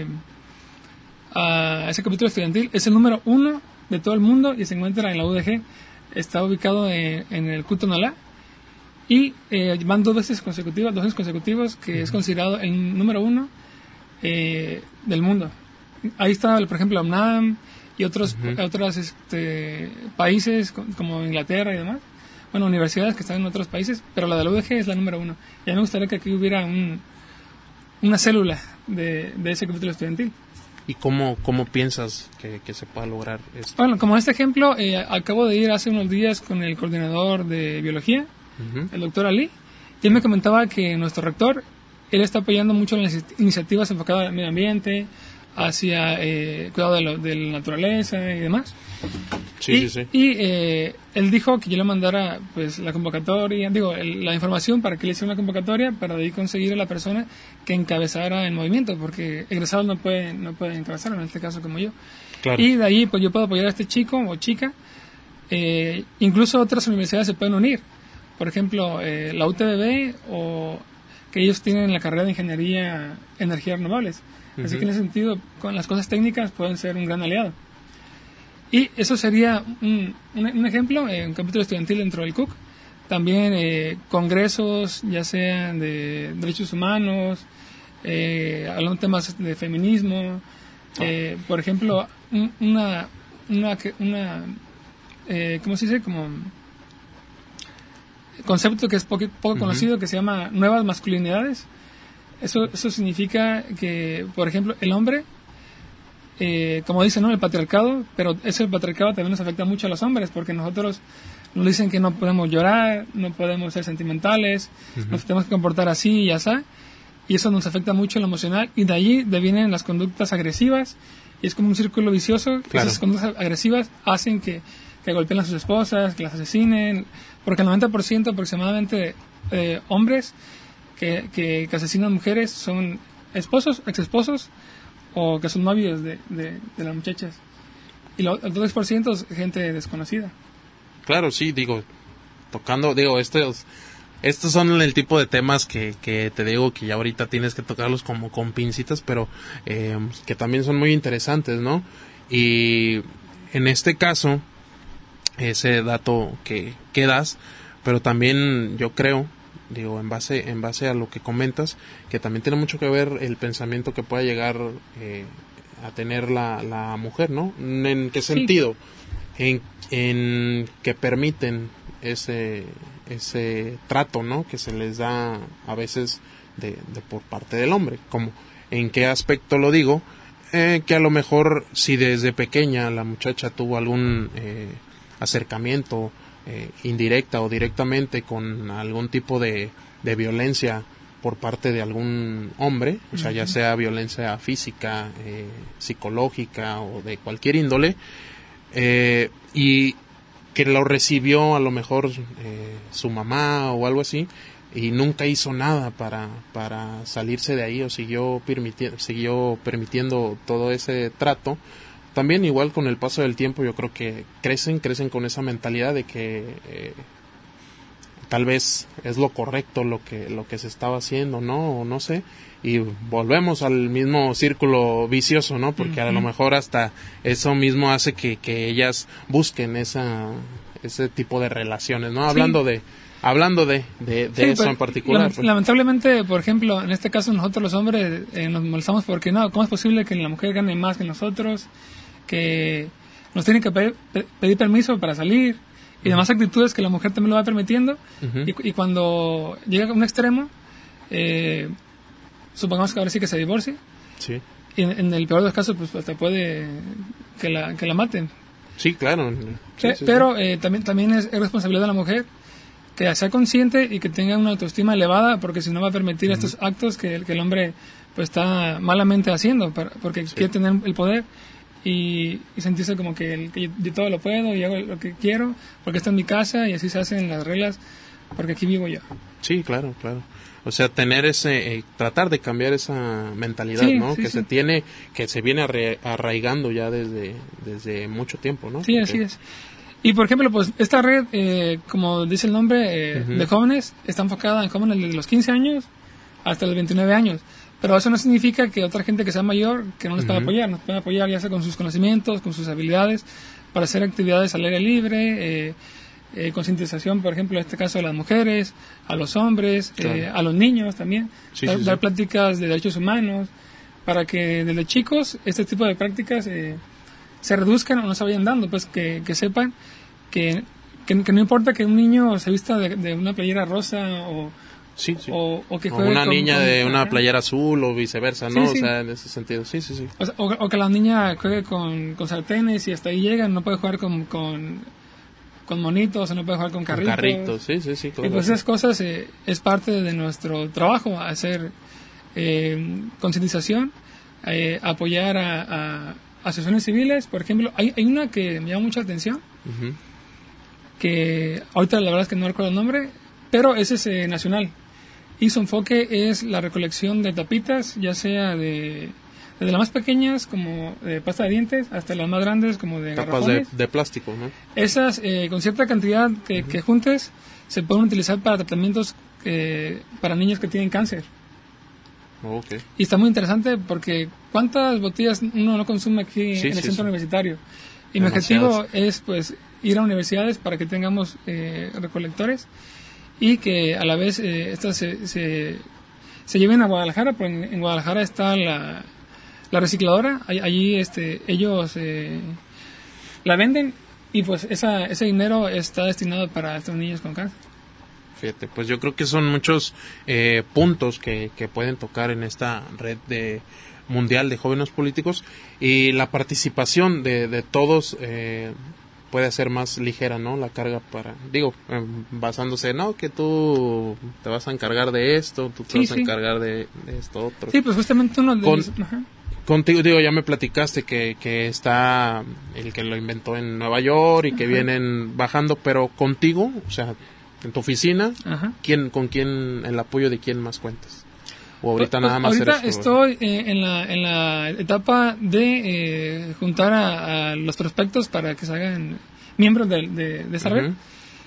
F: uh, ese capítulo estudiantil es el número uno de todo el mundo y se encuentra en la U D G. Está ubicado en, en el Cutonalá y eh, van dos veces consecutivas, dos veces consecutivos, que uh-huh. es considerado el número uno eh, del mundo. Ahí está, por ejemplo, UNAM y otros uh-huh. otros este, países como Inglaterra y demás. Bueno, universidades que están en otros países, pero la de la U D G es la número uno. Y a mí me gustaría que aquí hubiera un, una célula de, de ese capítulo estudiantil.
B: ¿Y cómo, cómo piensas que, que se pueda lograr esto?
F: Bueno, como este ejemplo, eh, acabo de ir hace unos días con el coordinador de biología, uh-huh. el doctor Ali, y él me comentaba que nuestro rector, él está apoyando mucho en las iniciativas enfocadas al medio ambiente, hacia eh, cuidado de, lo, de la naturaleza y demás.
B: Sí,
F: y,
B: sí, sí.
F: Y eh, él dijo que yo le mandara pues la convocatoria, digo, el, la información para que le hiciera una convocatoria para de ahí conseguir a la persona que encabezara el movimiento, porque egresados no pueden, no pueden encabezarlo, en este caso como yo.
B: Claro.
F: Y de ahí pues yo puedo apoyar a este chico o chica. Eh, incluso otras universidades se pueden unir. Por ejemplo, eh, la U T B B, o que ellos tienen la carrera de Ingeniería Energías Renovables. Uh-huh. Así que en ese sentido, con las cosas técnicas pueden ser un gran aliado. Y eso sería un, un, un ejemplo, eh, un capítulo estudiantil dentro del C U C. También eh, congresos, ya sean de derechos humanos, eh, hablando de temas de feminismo. Eh, por ejemplo, un, una, una, una eh, ¿cómo se dice? Como concepto que es poco, poco uh-huh. conocido, que se llama nuevas masculinidades. Eso, eso significa que, por ejemplo, el hombre, eh, como dicen, ¿no?, el patriarcado, pero ese patriarcado también nos afecta mucho a los hombres, porque nosotros nos dicen que no podemos llorar, no podemos ser sentimentales, uh-huh. nos tenemos que comportar así y así, y eso nos afecta mucho en lo emocional, y de allí devienen las conductas agresivas, y es como un círculo vicioso. Claro. Esas conductas agresivas hacen que, que golpeen a sus esposas, que las asesinen, porque el noventa por ciento aproximadamente de eh, hombres que, que, que asesinan mujeres son esposos, exesposos, o que son novios de, de, de las muchachas. Y lo, el dos por ciento es gente desconocida.
B: Claro, sí, digo, tocando, digo, estos, estos son el tipo de temas que, que te digo que ya ahorita tienes que tocarlos como con pincitas, pero eh, que también son muy interesantes, ¿no? Y en este caso, ese dato que, que das, pero también yo creo, digo, en base en base a lo que comentas, que también tiene mucho que ver el pensamiento que pueda llegar eh, a tener la, la mujer, ¿no? ¿En qué sentido? Sí. En, en que permiten ese ese trato, ¿no?, que se les da a veces de, de por parte del hombre. Como, ¿en qué aspecto lo digo? Eh, que a lo mejor si desde pequeña la muchacha tuvo algún eh, acercamiento Eh, indirecta o directamente con algún tipo de, de violencia por parte de algún hombre, o sea, uh-huh. ya sea violencia física, eh, psicológica o de cualquier índole, eh, y que lo recibió a lo mejor eh, su mamá o algo así, y nunca hizo nada para, para salirse de ahí, o siguió, permiti- siguió permitiendo todo ese trato. También igual con el paso del tiempo yo creo que crecen, crecen con esa mentalidad de que eh, tal vez es lo correcto lo que lo que se estaba haciendo, ¿no? O no sé, y volvemos al mismo círculo vicioso, ¿no? Porque uh-huh. a lo mejor hasta eso mismo hace que, que ellas busquen esa ese tipo de relaciones, ¿no? Sí. Hablando de hablando de, de, de sí, eso en particular.
F: Lament- pues. Lamentablemente, por ejemplo, en este caso nosotros los hombres eh, nos molestamos porque no, ¿cómo es posible que la mujer gane más que nosotros? Que nos tienen que pedir, pedir permiso para salir y uh-huh. demás actitudes que la mujer también lo va permitiendo uh-huh. y, y cuando llega a un extremo eh, supongamos que ahora sí que se divorcie
B: sí.
F: y en, en el peor de los casos pues hasta puede que la, que la maten.
B: Sí, claro. Sí,
F: Pe-
B: sí,
F: pero
B: sí.
F: Eh, también, también es, es responsabilidad de la mujer que sea consciente y que tenga una autoestima elevada, porque si no va a permitir uh-huh. estos actos que, que el hombre pues está malamente haciendo, porque sí. quiere tener el poder y, y sentirse como que, el, que yo, yo todo lo puedo y hago lo que quiero porque está en mi casa y así se hacen las reglas porque aquí vivo yo.
B: Sí, claro, claro. O sea, tener ese, eh, tratar de cambiar esa mentalidad,
F: sí,
B: ¿no?
F: Sí,
B: que
F: sí.
B: se tiene, que se viene arra- arraigando ya desde, desde mucho tiempo, ¿no?
F: Sí, porque... así es. Y por ejemplo, pues esta red, eh, como dice el nombre, eh, uh-huh. de jóvenes, está enfocada en jóvenes desde los quince años hasta los veintinueve años. Pero eso no significa que otra gente que sea mayor, que no les pueda uh-huh. apoyar, nos puede apoyar ya sea con sus conocimientos, con sus habilidades, para hacer actividades al aire libre, eh, eh, concientización, por ejemplo, en este caso a las mujeres, a los hombres, claro. eh, a los niños también,
B: sí,
F: dar,
B: sí,
F: dar
B: sí.
F: pláticas de derechos humanos, para que desde chicos este tipo de prácticas eh, se reduzcan o no se vayan dando, pues que, que sepan que, que, que no importa que un niño se vista de, de una playera rosa o
B: Sí, sí.
F: O, o que
B: o una
F: con,
B: niña
F: con,
B: de
F: con,
B: una playera azul o viceversa, ¿no?
F: Sí, sí.
B: O sea, en ese sentido, sí, sí, sí.
F: O, sea, o, o que la niña juegue con, con sartenes y hasta ahí llega, no puede jugar con, con, con monitos, o no puede jugar con carritos.
B: Con carritos, sí, sí, sí. Claro.
F: Y pues esas cosas eh, es parte de nuestro trabajo, hacer eh, concientización, eh, apoyar a, a, asociaciones civiles, por ejemplo, hay, hay una que me llama mucha atención, uh-huh. que ahorita la verdad es que no recuerdo el nombre, pero ese es eh, nacional. Y su enfoque es la recolección de tapitas, ya sea de desde las más pequeñas, como de pasta de dientes, hasta las más grandes, como de
B: tapas de, de plástico, ¿no?
F: Esas, eh, con cierta cantidad que, uh-huh. que juntes, se pueden utilizar para tratamientos eh, para niños que tienen cáncer.
B: Oh, okay.
F: Y está muy interesante porque ¿cuántas botellas uno no consume aquí
B: sí,
F: en el
B: sí,
F: centro sí. universitario? Y
B: Demasiadas.
F: Mi objetivo es pues ir a universidades para que tengamos eh, recolectores y que a la vez eh, estas se, se, se lleven a Guadalajara, porque en, en Guadalajara está la, la recicladora, allí este, ellos eh, la venden y pues esa, ese dinero está destinado para estos niños con cáncer.
B: Fíjate, pues yo creo que son muchos eh, puntos que, que pueden tocar en esta red de mundial de jóvenes políticos y la participación de, de todos eh, puede hacer más ligera, ¿no? La carga para, digo, eh, basándose, no, que tú te vas a encargar de esto, tú te
F: sí,
B: vas
F: sí.
B: a encargar de, de esto otro.
F: Sí, pues justamente uno de
B: Con,
F: los, ajá.
B: Contigo, digo, ya me platicaste que, que está el que lo inventó en Nueva York y que ajá. vienen bajando, pero contigo, o sea, en tu oficina,
F: ajá.
B: ¿quién, con quién, el apoyo de quién más cuentas? O ahorita
F: pues,
B: nada más
F: ahorita
B: eres
F: estoy eh, en, la, en la etapa de eh, juntar a, a los prospectos para que se hagan miembros de, de, de esta uh-huh. red.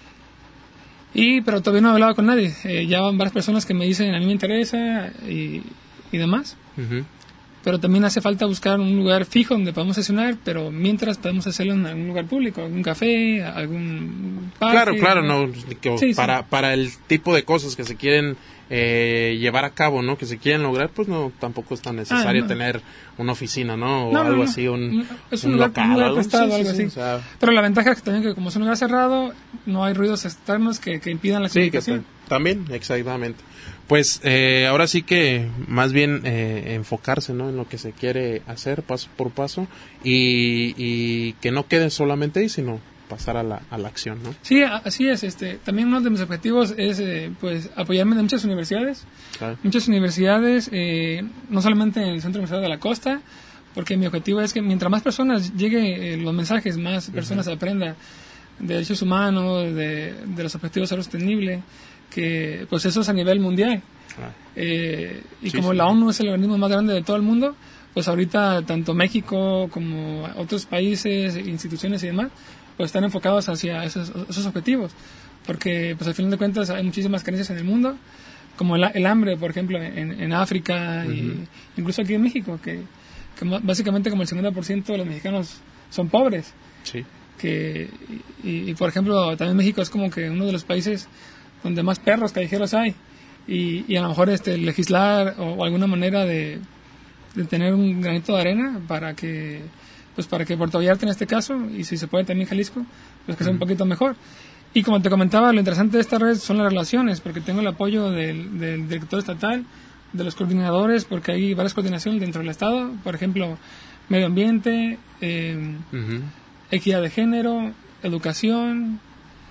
F: Y, pero todavía no he hablado con nadie. Eh, ya van varias personas que me dicen, a mí me interesa y, y demás.
B: Uh-huh.
F: Pero también hace falta buscar un lugar fijo donde podamos sesionar, pero mientras podemos hacerlo en algún lugar público, algún café, algún parque.
B: Claro, claro, no, que
F: sí,
B: para,
F: sí.
B: para el tipo de cosas que se quieren eh, llevar a cabo, ¿no? Que se quieren lograr, pues no, tampoco es tan necesario ah, no. tener una oficina, ¿no? O
F: no,
B: algo
F: no, no.
B: así, un,
F: es
B: un,
F: un lugar,
B: local,
F: un lugar
B: algo,
F: prestado,
B: sí,
F: algo
B: sí,
F: así.
B: Sí, o sea,
F: pero la ventaja es que también que como es un lugar cerrado, no hay ruidos externos que, que impidan la comunicación.
B: Sí, que también, exactamente. Pues eh, ahora sí que más bien eh, enfocarse, ¿no? En lo que se quiere hacer paso por paso y, y que no quede solamente ahí, sino pasar a la, a la acción, ¿no?
F: Sí, así es. Este, también uno de mis objetivos es eh, pues apoyarme de muchas universidades, claro. muchas universidades, eh, no solamente en el Centro Universitario de la Costa, porque mi objetivo es que mientras más personas lleguen eh, los mensajes, más personas uh-huh. aprendan de derechos humanos, de, de los objetivos de desarrollo sostenible, que pues eso es a nivel mundial. Ah. Eh, y sí, como sí. la ONU es el organismo más grande de todo el mundo, pues ahorita tanto México como otros países, instituciones y demás, pues están enfocados hacia esos, esos objetivos, porque pues al final de cuentas hay muchísimas carencias en el mundo, como el, el hambre, por ejemplo, en, en África uh-huh. y incluso aquí en México, que, que básicamente como el cincuenta por ciento de los mexicanos son pobres.
B: Sí.
F: Que, y, y por ejemplo, también México es como que uno de los países donde más perros callejeros hay. Y, y a lo mejor este legislar o, o alguna manera de, de tener un granito de arena para que pues para que Puerto Vallarta en este caso y si se puede también Jalisco pues que sea un poquito mejor. Y como te comentaba, lo interesante de esta red son las relaciones, porque tengo el apoyo del, del director estatal, de los coordinadores, porque hay varias coordinaciones dentro del estado, por ejemplo medio ambiente, eh, uh-huh. equidad de género, educación,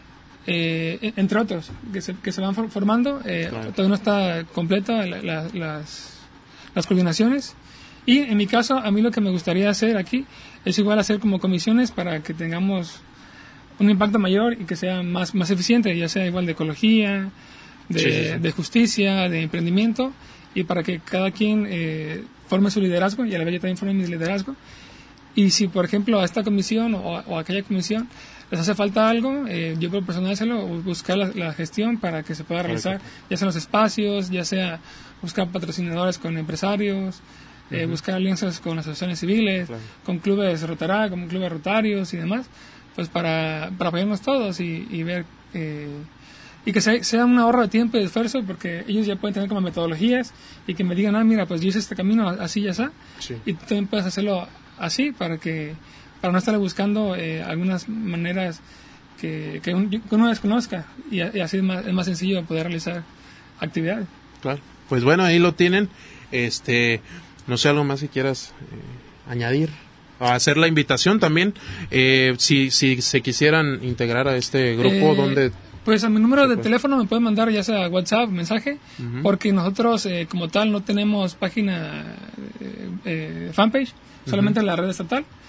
F: Eh, entre otros, que se, que se van for, formando. Eh, claro. Todavía no está completa la, la, las, las coordinaciones. Y en mi caso, a mí lo que me gustaría hacer aquí es igual hacer como comisiones para que tengamos un impacto mayor y que sea más, más eficiente, ya sea igual de ecología, de, sí, sí, sí. de justicia, de emprendimiento, y para que cada quien eh, forme su liderazgo y a la vez yo también forme mi liderazgo. Y si, por ejemplo, a esta comisión o, o a aquella comisión les hace falta algo, eh, yo puedo personárselo o buscar la, la gestión para que se pueda realizar, okay. ya sea en los espacios, ya sea buscar patrocinadores con empresarios, eh, uh-huh. buscar alianzas con asociaciones civiles, claro. con clubes Rotará, con clubes rotarios y demás, pues para, para apoyarnos todos y, y ver, eh, y que sea, sea un ahorro de tiempo y de esfuerzo, porque ellos ya pueden tener como metodologías y que me digan, ah, mira, pues yo hice este camino así y así, sí. y tú también puedes hacerlo así para que para no estar buscando eh, algunas maneras que, que, un, que uno desconozca y, y así es más, es más sencillo poder realizar actividades.
B: Claro, pues bueno, ahí lo tienen. Este, no sé, algo más que quieras eh, añadir, a hacer la invitación también, eh, si, si se quisieran integrar a este grupo,
F: eh,
B: ¿dónde?
F: Pues a mi número de puede? teléfono me pueden mandar ya sea WhatsApp, mensaje, uh-huh. porque nosotros eh, como tal no tenemos página eh, eh, fanpage, solamente uh-huh. en la red estatal.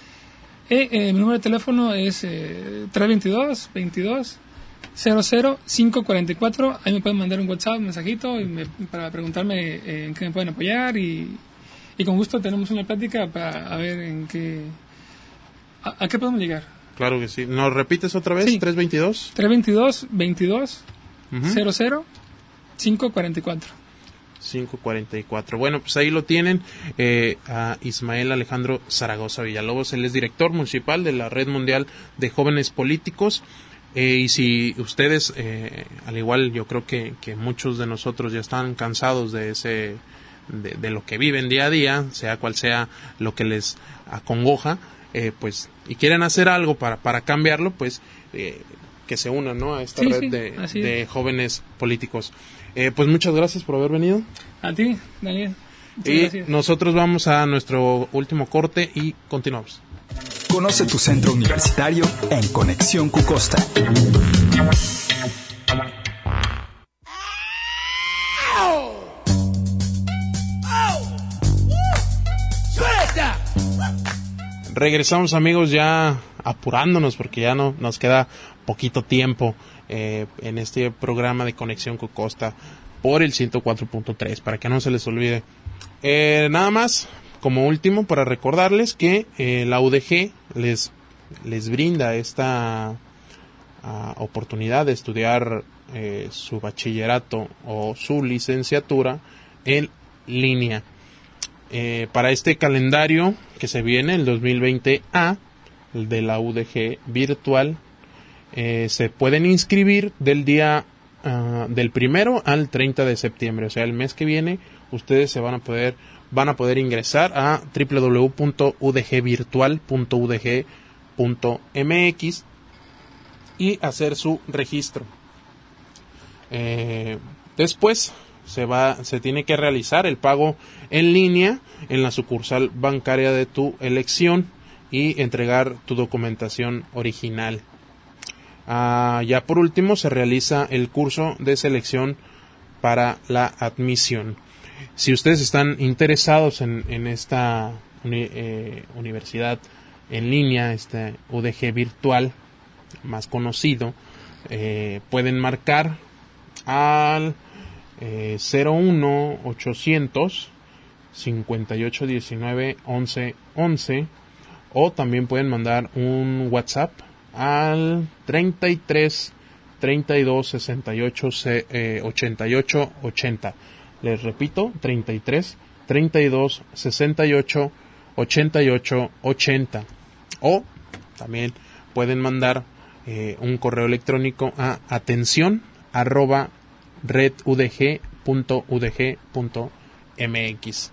F: Eh, eh, mi número de teléfono es eh, tres veintidós, veintidós, cero cero, cinco cuarenta y cuatro. Ahí me pueden mandar un WhatsApp, un mensajito y me, para preguntarme eh, en qué me pueden apoyar y, y con gusto tenemos una plática para a ver en qué a, a qué podemos llegar.
B: Claro que sí. ¿Nos repites otra vez?
F: Sí.
B: ¿tres veintidós?
F: tres veintidós, veintidós,
B: Uh-huh.
F: cero cero, cinco cuarenta y cuatro.
B: cinco cuarenta y cuatro. Bueno, pues ahí lo tienen, eh, a Ismael Alejandro Zaragoza Villalobos. Él es director municipal de la Red Mundial de Jóvenes Políticos. Eh, y si ustedes, eh, al igual yo creo que, que muchos de nosotros ya están cansados de ese, de, de lo que viven día a día, sea cual sea lo que les acongoja, eh, pues, y quieren hacer algo para, para cambiarlo, pues, eh, que se unan, ¿no?, a esta
F: Sí,
B: red
F: sí,
B: de,
F: así
B: de
F: es.
B: jóvenes políticos. Eh, pues muchas gracias por haber venido.
F: A ti, Daniel. Muchas
B: Y
F: gracias.
B: nosotros vamos a nuestro último corte y continuamos.
A: Conoce tu centro universitario en Conexión Cucosta.
B: Regresamos, amigos, ya apurándonos porque ya no nos queda poquito tiempo eh, en este programa de Conexión Cucosta por el ciento cuatro punto tres, para que no se les olvide. Eh, nada más, como último, para recordarles que eh, la U D G les, les brinda esta uh, oportunidad de estudiar eh, su bachillerato o su licenciatura en línea. Eh, para este calendario que se viene, el dos mil veinte A, el de la U D G virtual, eh, se pueden inscribir del día uh, del primero al treinta de septiembre, o sea, el mes que viene. Ustedes se van a poder van a poder ingresar a doble u doble u doble u punto u d g virtual punto u d g punto m x y hacer su registro. Eh, después se va se tiene que realizar el pago en línea en la sucursal bancaria de tu elección y entregar tu documentación original. Ah, ya por último se realiza el curso de selección para la admisión. Si ustedes están interesados en, en esta uni, eh, universidad en línea, este U D G virtual más conocido, eh, pueden marcar al eh, cero uno ochocientos cincuenta y ocho diecinueve once once o también pueden mandar un WhatsApp al treinta y tres treinta y dos sesenta y ocho ochenta y ocho ochenta. Les repito, treinta y tres treinta y dos sesenta y ocho ochenta y ocho ochenta. O también pueden mandar eh, un correo electrónico a atención arroba redudg punto u d g punto m x.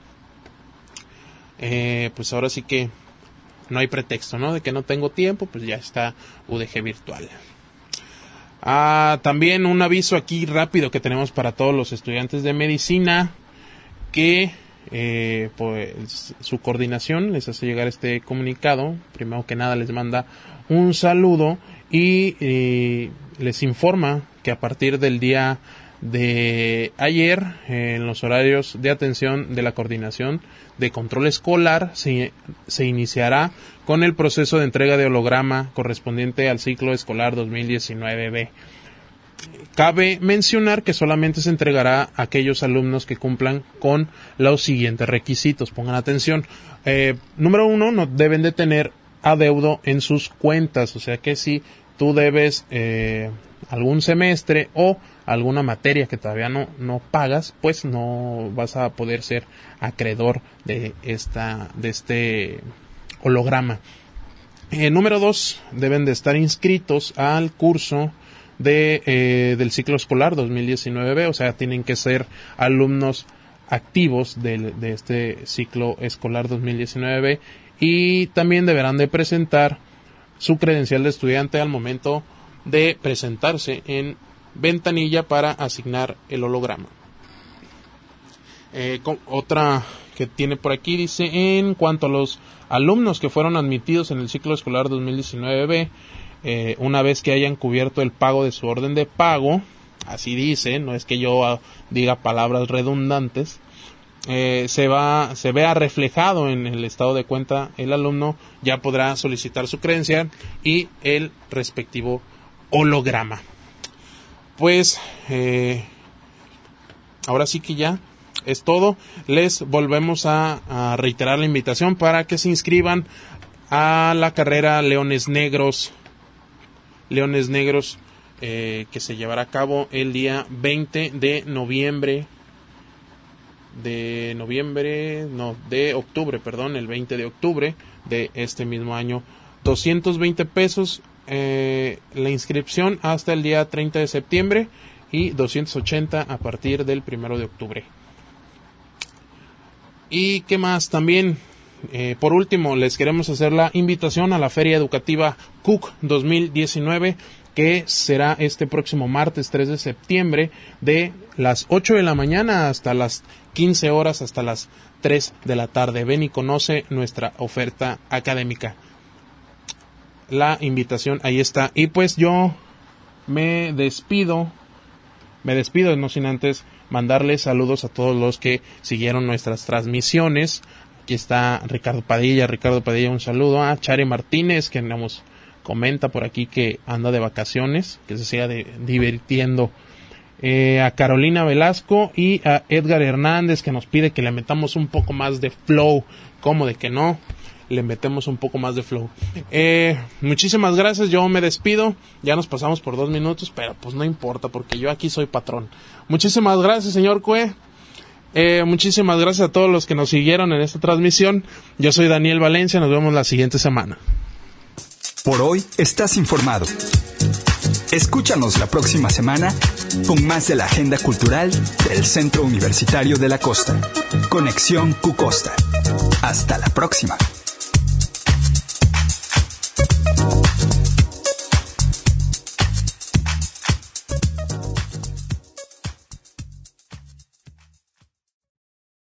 B: Eh, pues ahora sí que no hay pretexto, ¿no?, de que no tengo tiempo, pues ya está U D G virtual. Ah, también un aviso aquí rápido que tenemos para todos los estudiantes de medicina, que eh, pues su coordinación les hace llegar este comunicado. Primero que nada les manda un saludo y eh, les informa que a partir del día de ayer, en los horarios de atención de la coordinación de control escolar, se, se iniciará con el proceso de entrega de holograma correspondiente al ciclo escolar dos mil diecinueve B. Cabe mencionar que solamente se entregará a aquellos alumnos que cumplan con los siguientes requisitos. Pongan atención. Eh, número uno, no deben de tener adeudo en sus cuentas, o sea que si tú debes eh, algún semestre o alguna materia que todavía no, no pagas, pues no vas a poder ser acreedor de esta de este holograma. Eh, número dos, deben de estar inscritos al curso de eh, del ciclo escolar dos mil diecinueve B, o sea, tienen que ser alumnos activos de, de este ciclo escolar dos mil diecinueve B, y también deberán de presentar su credencial de estudiante al momento de presentarse en ventanilla para asignar el holograma. Eh, con, otra que tiene por aquí dice: en cuanto a los alumnos que fueron admitidos en el ciclo escolar dos mil diecinueve B, eh, una vez que hayan cubierto el pago de su orden de pago, así dice, no es que yo diga palabras redundantes, eh, se va se vea reflejado en el estado de cuenta, el alumno ya podrá solicitar su credencial y el respectivo holograma. Pues eh, ahora sí que ya es todo. Les volvemos a, a reiterar la invitación para que se inscriban a la carrera Leones Negros, Leones Negros, eh, que se llevará a cabo el día veinte de noviembre, de noviembre, no, de octubre, perdón, el veinte de octubre de este mismo año. doscientos veinte pesos eh, la inscripción hasta el día treinta de septiembre y doscientos ochenta a partir del primero de octubre. Y qué más, también eh, por último les queremos hacer la invitación a la Feria Educativa C U C dos mil diecinueve, que será este próximo martes tres de septiembre de las ocho de la mañana hasta las quince horas, hasta las tres de la tarde. Ven y conoce nuestra oferta académica. La invitación ahí está. Y pues yo me despido, me despido no sin antes mandarles saludos a todos los que siguieron nuestras transmisiones. Aquí está Ricardo Padilla, Ricardo Padilla, un saludo a Chare Martínez, que nos comenta por aquí que anda de vacaciones, que se siga de, divirtiendo. Eh, a Carolina Velasco y a Edgar Hernández, que nos pide que le metamos un poco más de flow. ¿Cómo de que no? Le metemos un poco más de flow. Eh, muchísimas gracias, yo me despido. Ya nos pasamos por dos minutos, pero pues no importa, porque yo aquí soy patrón. Muchísimas gracias, señor Cue. Eh, muchísimas gracias a todos los que nos siguieron en esta transmisión. Yo soy Daniel Valencia, nos vemos la siguiente semana.
A: Por hoy estás informado. Escúchanos la próxima semana con más de la agenda cultural del Centro Universitario de la Costa. Conexión Q Costa. Hasta la próxima.